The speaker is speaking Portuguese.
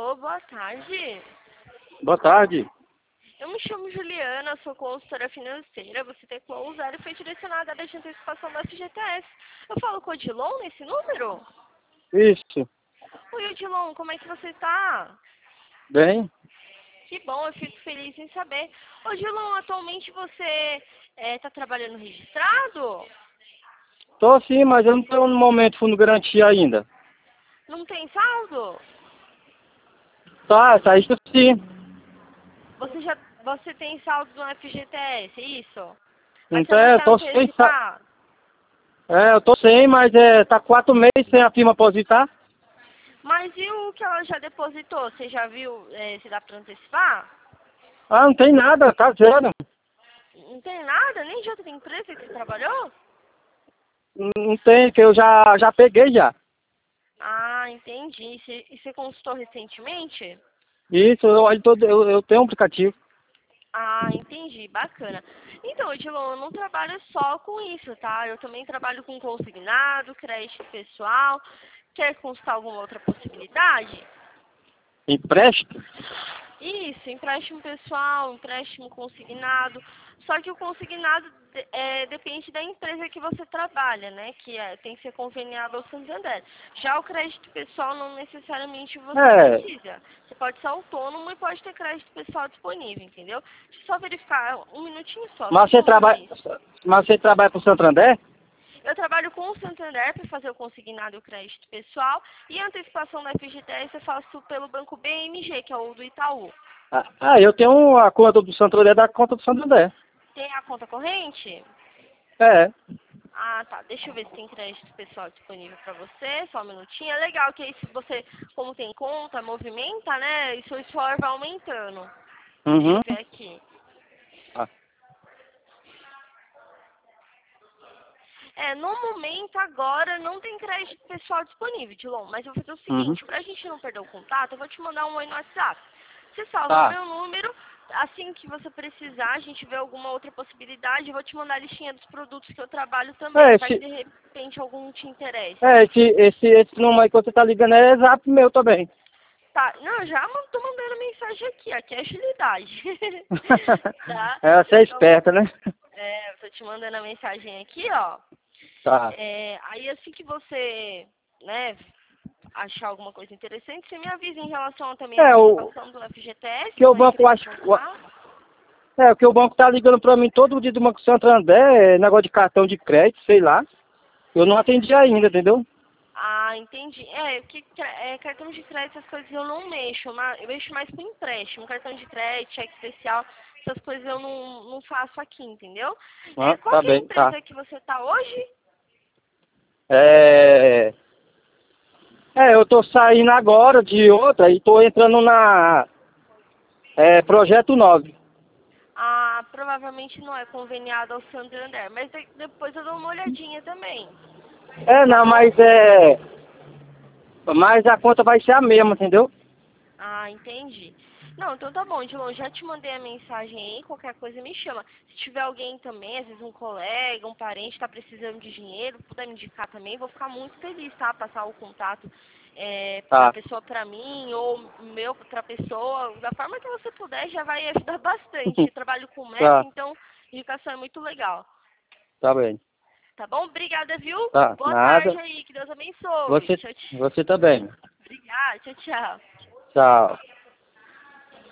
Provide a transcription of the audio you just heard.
Alô, boa tarde. Boa tarde. Eu me chamo Juliana, sou consultora financeira. Você teclou o 0 e foi direcionada à área de antecipação da FGTS. Eu falo com o Odilon nesse número? Isso. Oi, Odilon, como é que você tá? Bem? Que bom, eu fico feliz em saber. Odilon, atualmente você tá trabalhando registrado? Tô sim, mas eu não tenho no momento fundo garantia ainda. Não tem saldo? Tá isso sim. Você tem saldo no FGTS, é isso? Mas você Então, não eu quer tô sem. antecipar? Eu tô sem, mas tá 4 meses sem a firma aposentar. Mas e o que ela já depositou? Você já viu se dá para antecipar? Ah, não tem nada, tá zero. Não tem nada? Nem de outra empresa que você trabalhou? Não tem, que eu já peguei já. Ah, entendi. E você consultou recentemente? Isso, eu olho todo, eu tenho um aplicativo. Ah, entendi. Bacana. Então, Odilon, eu não trabalho só com isso, tá? Eu também trabalho com consignado, crédito pessoal. Quer consultar alguma outra possibilidade? Empréstimo? Isso, empréstimo pessoal, empréstimo consignado. Só que o consignado depende da empresa que você trabalha, né? Tem que ser conveniado ao Santander. Já o crédito pessoal não necessariamente você É, precisa. Você pode ser autônomo e pode ter crédito pessoal disponível, entendeu? Deixa eu só verificar um minutinho só, só mas um você segundo. trabalha, mas você trabalha pro Santander? Eu trabalho com o Santander para fazer o consignado e o crédito pessoal. E a antecipação da FGTS eu faço pelo banco BMG, que é o do Itaú. Eu tenho a conta do Santander da conta do Santander. Tem a conta corrente? É. Ah, tá. Deixa eu ver se tem crédito pessoal disponível para você. Só um minutinho. É legal que aí se você, como tem conta, movimenta, né? E seu score vai aumentando. Deixa Uhum. eu ver aqui. Ah, No momento, agora, não tem crédito pessoal disponível, Dilon. Mas eu vou fazer o uhum. seguinte, pra gente não perder o contato, eu vou te mandar um oi no WhatsApp. Você salva Tá. meu número, assim que você precisar, a gente vê alguma outra possibilidade, eu vou te mandar a listinha dos produtos que eu trabalho também. Vai que Esse, de repente algum te interesse. esse número aí que você tá ligando é exato meu também. Tá, não, já tô mandando mensagem aqui é agilidade. Tá? Você é Então, esperta, né? eu tô te mandando a mensagem aqui, ó. Tá. Aí assim que você, né, achar alguma coisa interessante, você me avisa em relação também à O antecipação do FGTS, que o como é que banco precisa acha. contar. O que o banco tá ligando pra mim todo dia do Banco Santander, negócio de cartão de crédito, sei lá. Eu não atendi ainda, entendeu? Ah, entendi. Porque cartão de crédito, essas coisas eu não mexo, eu mexo mais com empréstimo, cartão de crédito, cheque especial, essas coisas eu não faço aqui, entendeu? Ah, Qual tá que é a bem, tá. empresa que você tá hoje? É, eu tô saindo agora de outra e tô entrando na Projeto 9. Ah, provavelmente não é conveniado ao Santander, mas depois eu dou uma olhadinha também, tá Não, bom? mas a conta vai ser a mesma, entendeu? Ah, entendi. Não, então tá bom, Dilon, já te mandei a mensagem aí, qualquer coisa me chama. Se tiver alguém também, às vezes um colega, um parente tá precisando de dinheiro, puder me indicar também, vou ficar muito feliz, tá? Passar o contato da Tá, pessoa pra mim, ou meu pra pessoa, da forma que você puder, já vai ajudar bastante. Eu trabalho com meta, tá, então indicação é muito legal. tá bem. Tá bom? Obrigada, viu? Tá, Boa tarde nada. aí, que Deus abençoe. Você também. Obrigada, tchau, tchau. Tchau.